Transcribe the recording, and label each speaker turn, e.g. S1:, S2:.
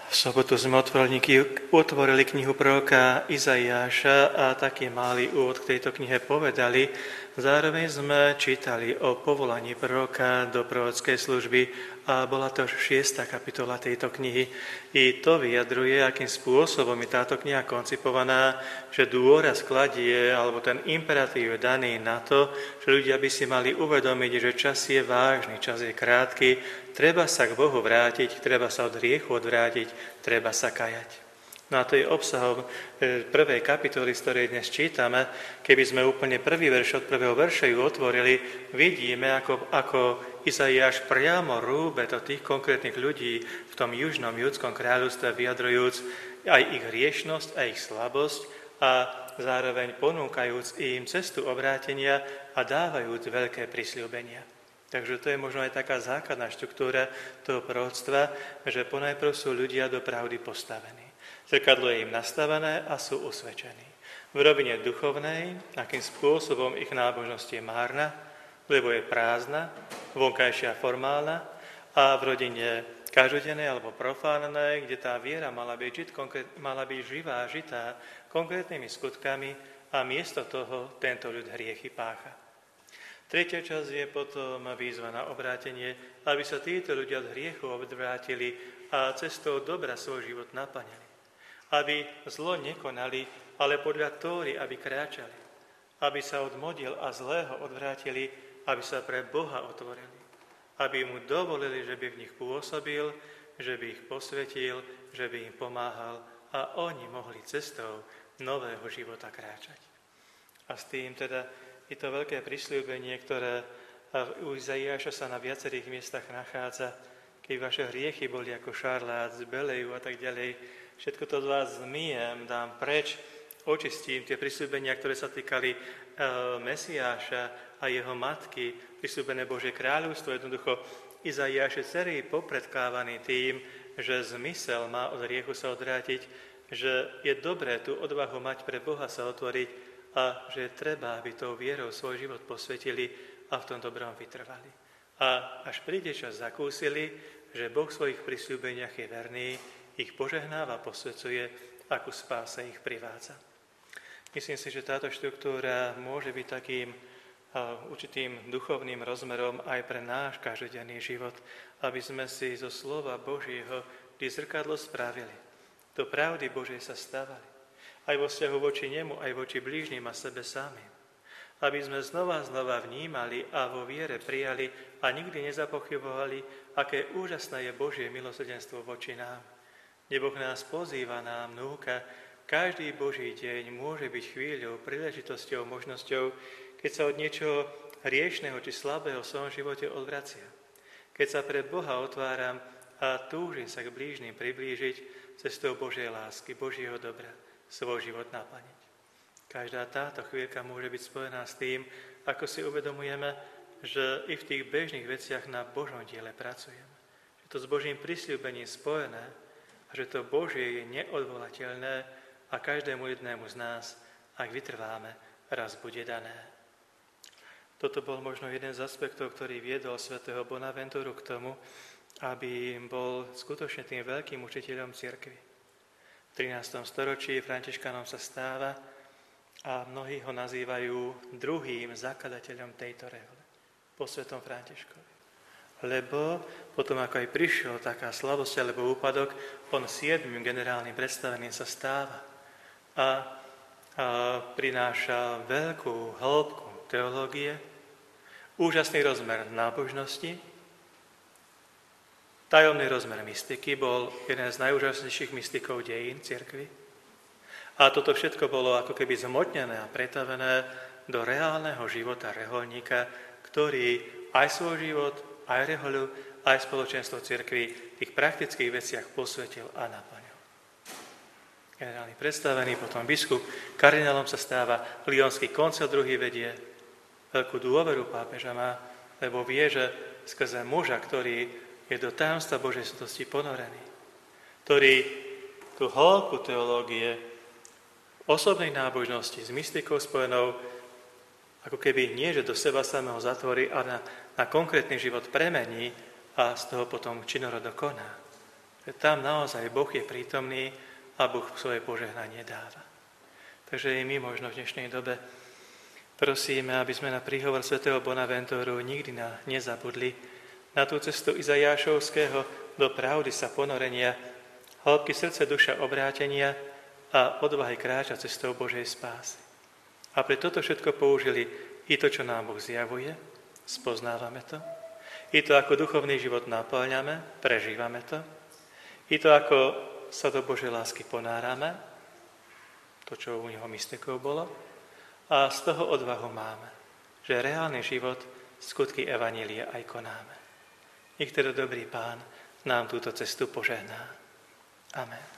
S1: V sobotu sme otvorili knihu proroka Izaiáša a taký malý úvod k tejto knihe povedali. Zároveň sme čítali o povolaní proroka do prorockej služby a bola to 6. kapitola tejto knihy. I to vyjadruje, akým spôsobom je táto kniha koncipovaná, že dôraz kladie, alebo ten imperatív je daný na to, že ľudia by si mali uvedomiť, že čas je vážny, čas je krátky, treba sa k Bohu vrátiť, treba sa od hriechu odvrátiť, treba sa kajať. No a to je obsahom prvej kapitoly, z ktorej dnes čítame. Keby sme úplne prvý verš od prvého verša ju otvorili, vidíme, ako Izaiáš priamo rúbe do tých konkrétnych ľudí v tom južnom judskom kráľovstve, vyjadrujúc aj ich hriešnosť a ich slabosť a zároveň ponúkajúc im cestu obrátenia a dávajúc veľké prisľúbenia. Takže to je možno aj taká základná štruktúra toho proroctva, že ponajprv sú ľudia do pravdy postavení. Zrkadlo je im nastavené a sú usvedčení. V rovine duchovnej, akým spôsobom ich nábožnosť je márna, lebo je prázdna, vonkajšia formálna, a v rodine každodennej alebo profánnej, kde tá viera mala byť živá, žitá konkrétnymi skutkami a miesto toho tento ľud hriechy pácha. Tretia časť je potom výzva na obrátenie, aby sa títo ľudia od hriechu odvrátili a cestou dobra svoj život naplnili. Aby zlo nekonali, ale podľa Tóry, aby kráčali. Aby sa od modiel a zlého odvrátili, aby sa pre Boha otvorili. Aby mu dovolili, že by v nich pôsobil, že by ich posvetil, že by im pomáhal a oni mohli cestou nového života kráčať. A s tým teda je to veľké prisľúbenie, ktoré u Izaiáša sa na viacerých miestach nachádza. Keď vaše hriechy boli ako šarlát, zbelejú a tak ďalej, všetko to z vás zmijem, dám preč, očistím tie prisľúbenia, ktoré sa týkali Mesiáša a jeho matky, prisľúbené Božie kráľovstvo. Jednoducho Izaiáš je celý popredkávaný tým, že zmysel má od hriechu sa odvrátiť, že je dobré tú odvahu mať pre Boha sa otvoriť a že je treba, aby tou vierou svoj život posvetili a v tom dobrom vytrvali. A až príde čas, zakúsili, že Boh v svojich prisľúbeniach je verný, ich požehnáva, posvedzuje, akú spása ich privádza. Myslím si, že táto štruktúra môže byť takým určitým duchovným rozmerom aj pre náš každodenný život, aby sme si zo slova Božieho vždy zrkadlo spravili. Do pravdy Božej sa stavali. Aj vo vzťahu voči nemu, aj voči blížnym a sebe samým. Aby sme znova vnímali a vo viere prijali a nikdy nezapochybovali, aké úžasné je Božie milosrdenstvo voči nám. Kde Boh nás pozýva, nám núka, každý Boží deň môže byť chvíľou, príležitosťou, možnosťou, keď sa od niečoho hriešného či slabého v svojom živote odvracia. Keď sa pre Boha otváram a túžim sa k blížnym priblížiť cestou Božej lásky, Božieho dobra, svoj život naplniť. Každá táto chvíľka môže byť spojená s tým, ako si uvedomujeme, že i v tých bežných veciach na Božom diele pracujeme. Že to s Božím prisľúbením spojené a že to Božie je neodvolateľné a každému jednému z nás, ak vytrváme, raz bude dané. Toto bol možno jeden z aspektov, ktorý viedol svätého Bonaventuru k tomu, aby bol skutočne tým veľkým učiteľom cirkvi. V 13. storočí Františkanom sa stáva a mnohí ho nazývajú druhým zakladateľom tejto rehole, po svätom Františkovi. Lebo potom, ako aj prišiel taká slabosť alebo úpadok, on 7. generálnym predstaveným sa stáva a prináša veľkú hĺbku teológie, úžasný rozmer nábožnosti, tajomný rozmer mystiky, bol jeden z najúžasnejších mystikov dejín cirkvi. A toto všetko bolo ako keby zhmotnené a pretavené do reálneho života reholníka, ktorý aj svoj život, aj rehoľu, aj spoločenstvo cirkvi v tých praktických veciach posvetil a naplnil. Generálny predstavený, potom biskup, kardinálom sa stáva, Lyonský koncil druhý vedie, veľkú dôveru pápeža má, lebo vie, že skrze muža, ktorý je do tajomstva Božej svetosti ponorený, ktorý tú hĺbku teológie, osobnej nábožnosti s mystikou spojenou, ako keby nie, že do seba samého zatvorí, ale na konkrétny život premení a z toho potom činorodo koná. Že tam naozaj Boh je prítomný a Boh svoje požehnanie dáva. Takže i my možno v dnešnej dobe prosíme, aby sme na príhovor svätého Bonaventoru nikdy nezabudli na tú cestu Izajášovského do pravdy sa ponorenia, hĺbky srdce duša obrátenia a odvahy kráčať cestou Božej spásy. A pre toto všetko použili i to, čo nám Boh zjavuje, spoznávame to, i to, ako duchovný život naplňame, prežívame to, i to, ako sa do Božej lásky ponárame, to, čo u neho mystikov bolo, a z toho odvahu máme, že reálny život, skutky evanjelia aj konáme. Nech teda dobrý Pán nám túto cestu požehná. Amen.